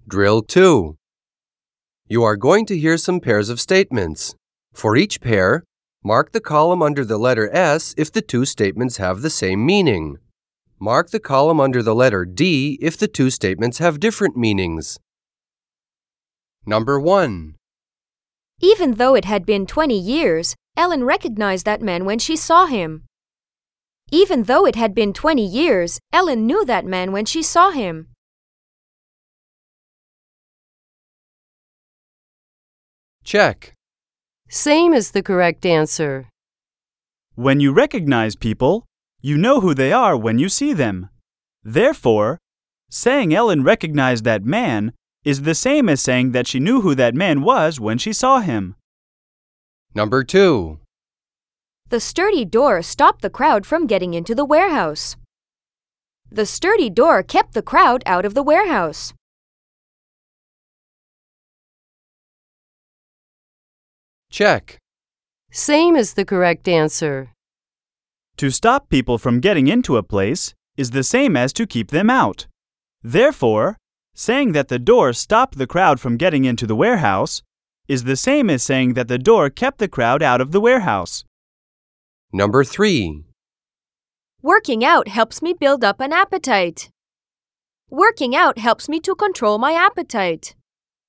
Drill 2. You are going to hear some pairs of statements. For each pair, mark the column under the letter S if the two statements have the same meaning. Mark the column under the letter D if the two statements have different meanings. Number 1. Even though it had been 20 years, Ellen recognized that man when she saw him. Even though it had been 20 years, Ellen knew that man when she saw him. Check. Same is the correct answer. When you recognize people, you know who they are when you see them. Therefore, saying Ellen recognized that man is the same as saying that she knew who that man was when she saw him. Number 2. The sturdy door stopped the crowd from getting into the warehouse. The sturdy door kept the crowd out of the warehouse. Check. Same is the correct answer. To stop people from getting into a place is the same as to keep them out. Therefore, saying that the door stopped the crowd from getting into the warehouse is the same as saying that the door kept the crowd out of the warehouse. Number 3. Working out helps me build up an appetite. Working out helps me to control my appetite.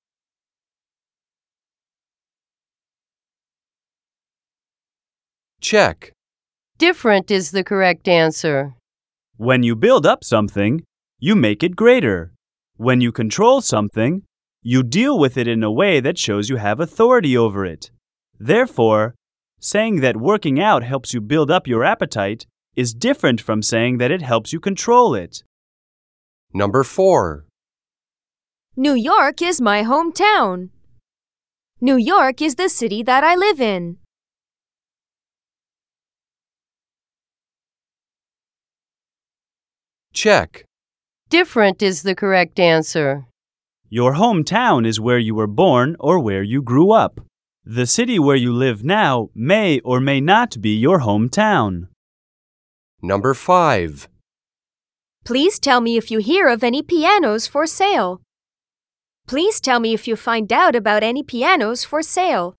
Check. Different is the correct answer. When you build up something, you make it greater. When you control something, you deal with it in a way that shows you have authority over it. Therefore, saying that working out helps you build up your appetite is different from saying that it helps you control it. Number 4. New York is my hometown. New York is the city that I live in. Check. Different is the correct answer. Your hometown is where you were born or where you grew up. The city where you live now may or may not be your hometown. Number 5. Please tell me if you hear of any pianos for sale. Please tell me if you find out about any pianos for sale.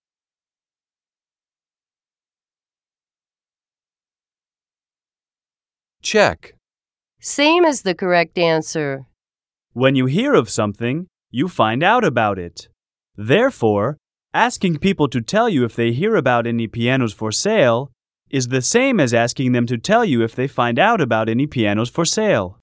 Check. Same is the correct answer. When you hear of something, you find out about it. Therefore, asking people to tell you if they hear about any pianos for sale is the same as asking them to tell you if they find out about any pianos for sale.